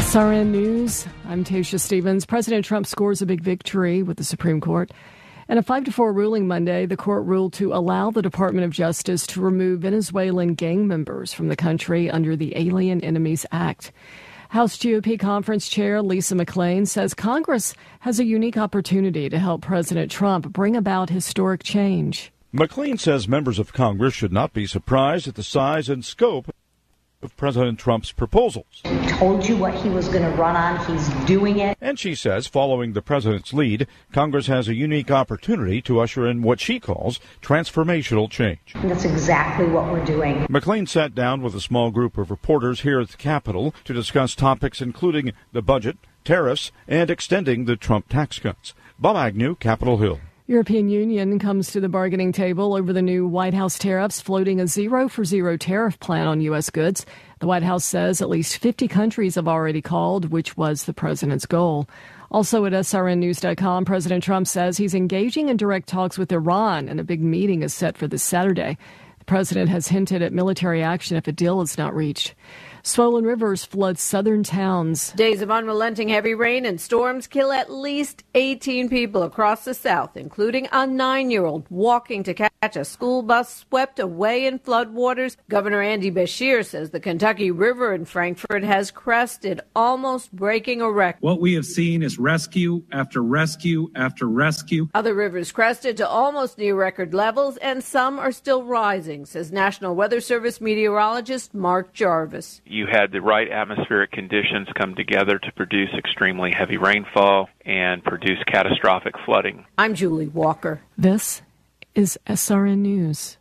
SRN News, I'm Tasha Stevens. President Trump scores a big victory with the Supreme Court. In a 5-4 ruling Monday, the court ruled to allow the Department of Justice to remove Venezuelan gang members from the country under the Alien Enemies Act. House GOP Conference Chair Lisa McClain says Congress has a unique opportunity to help President Trump bring about historic change. McClain says members of Congress should not be surprised at the size and scope of President Trump's proposals. He told you what he was going to run on. He's doing it. And she says, following the president's lead, Congress has a unique opportunity to usher in what she calls transformational change. And that's exactly what we're doing. McClain sat down with a small group of reporters here at the Capitol to discuss topics including the budget, tariffs, and extending the Trump tax cuts. Bob Agnew, Capitol Hill. European Union comes to the bargaining table over the new White House tariffs, floating a zero-for-zero tariff plan on U.S. goods. The White House says at least 50 countries have already called, which was the president's goal. Also at srnnews.com, President Trump says he's engaging in direct talks with Iran, and a big meeting is set for this Saturday. The president has hinted at military action if a deal is not reached. Swollen rivers flood southern towns. Days of unrelenting heavy rain and storms kill at least 18 people across the South, including a 9-year-old walking to catch a school bus swept away in floodwaters. Governor Andy Beshear says the Kentucky River in Frankfort has crested, almost breaking a record. What we have seen is rescue after rescue after rescue. Other rivers crested to almost near record levels, and some are still rising, says National Weather Service meteorologist Mark Jarvis. You had the right atmospheric conditions come together to produce extremely heavy rainfall and produce catastrophic flooding. I'm Julie Walker. This is SRN News.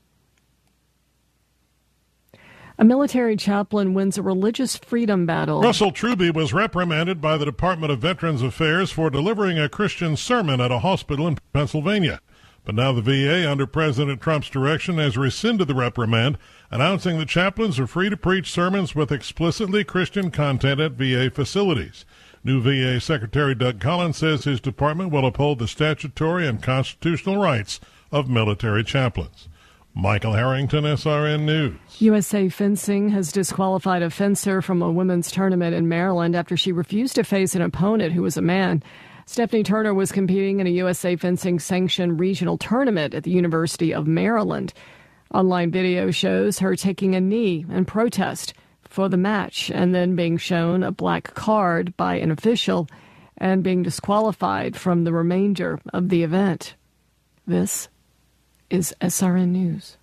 A military chaplain wins a religious freedom battle. Russell Truby was reprimanded by the Department of Veterans Affairs for delivering a Christian sermon at a hospital in Pennsylvania. But now the VA, under President Trump's direction, has rescinded the reprimand, announcing that chaplains are free to preach sermons with explicitly Christian content at VA facilities. New VA Secretary Doug Collins says his department will uphold the statutory and constitutional rights of military chaplains. Michael Harrington, SRN News. USA Fencing has disqualified a fencer from a women's tournament in Maryland after she refused to face an opponent who was a man. Stephanie Turner was competing in a USA Fencing sanctioned regional tournament at the University of Maryland. Online video shows her taking a knee in protest for the match and then being shown a black card by an official and being disqualified from the remainder of the event. This is SRN News.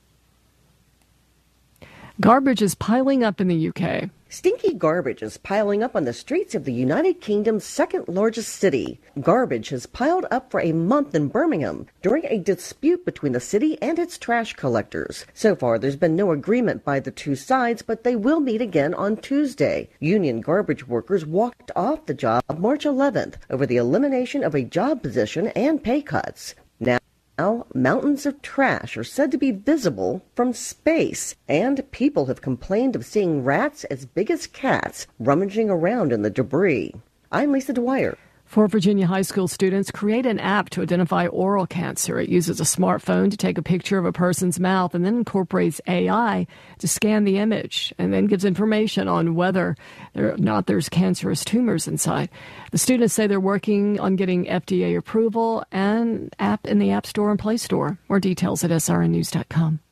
Garbage is piling up in the UK. Stinky garbage is piling up on the streets of the United Kingdom's second largest city. Garbage has piled up for a month in Birmingham during a dispute between the city and its trash collectors. So far, there's been no agreement by the two sides, but they will meet again on Tuesday. Union garbage workers walked off the job March 11th over the elimination of a job position and pay cuts. Now, mountains of trash are said to be visible from space, and people have complained of seeing rats as big as cats rummaging around in the debris. I'm Lisa Dwyer. 4 Virginia high school students create an app to identify oral cancer. It uses a smartphone to take a picture of a person's mouth and then incorporates AI to scan the image and then gives information on whether or not there's cancerous tumors inside. The students say they're working on getting FDA approval and app in the App Store and Play Store. More details at srnnews.com.